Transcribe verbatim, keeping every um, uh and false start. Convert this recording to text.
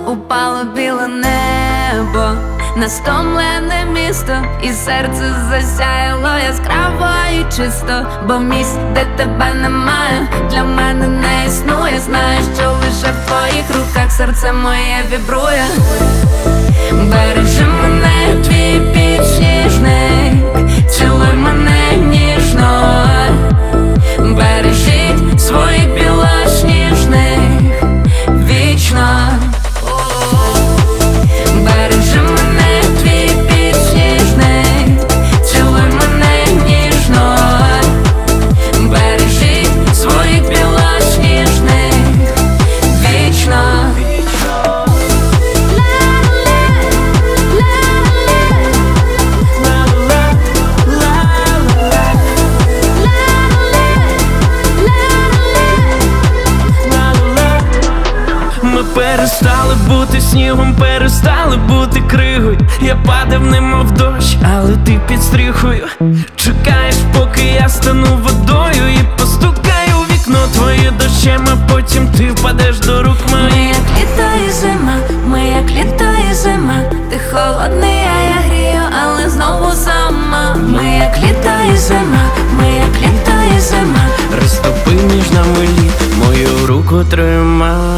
упало біле небо на стомлене місто, і серце засяяло яскраво і чисто. Бо місць, де тебе немає, для мене не існує. Знаєш, що лише в твоїх руках серце моє вібрує. Бережи мене, твій підсніжник, цілуй мене ніжно, бережіть своїх білосніжних вічно. Бережи мене, твій підсніжник, цілуй мене ніжно, бережіть своїх білосніжних вічно. Ми перестали бути снігом, перестали бути кригою. Я падав немов дощ, але ти під стріхою. Чекаєш, поки я стану водою і постукаю у вікно твоє дощем, а потім ти впадеш до рук моїх. Ми як літо і зима, ми як літо і зима. Ти холодний, а я грію, але знову сама. Ми як літо і зима, ми як літо і зима. Розтопи між нами лід, мою руку тримай.